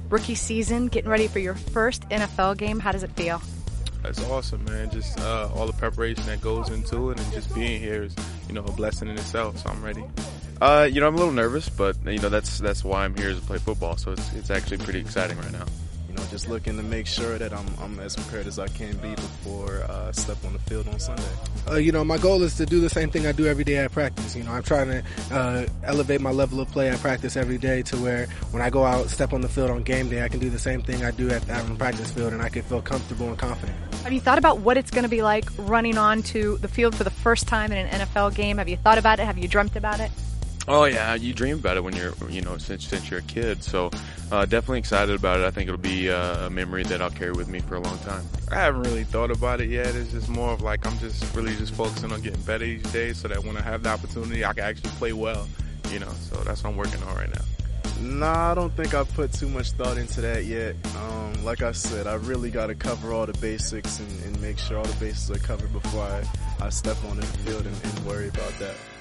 rookie season, getting ready for your first NFL game. How does it feel? That's awesome, man. Just all the preparation that goes into it, and just being here is, a blessing in itself. So I'm ready. I'm a little nervous, but that's why I'm here, is to play football. So it's actually pretty exciting right now. Just looking to make sure that I'm as prepared as I can be before I step on the field on Sunday. My goal is to do the same thing I do every day at practice. I'm trying to elevate my level of play at practice every day to where when I go out, step on the field on game day, I can do the same thing I do out on the practice field, and I can feel comfortable and confident. Have you thought about what it's going to be like running onto the field for the first time in an NFL game? Have you thought about it? Have you dreamt about it? Oh yeah, you dream about it when you're, since you're a kid. So definitely excited about it. I think it'll be a memory that I'll carry with me for a long time. I haven't really thought about it yet. It's just more of like I'm just really focusing on getting better each day, so that when I have the opportunity, I can actually play well. So that's what I'm working on right now. Nah, I don't think I put too much thought into that yet. Like I said, I really got to cover all the basics and make sure all the bases are covered before I step on the field and worry about that.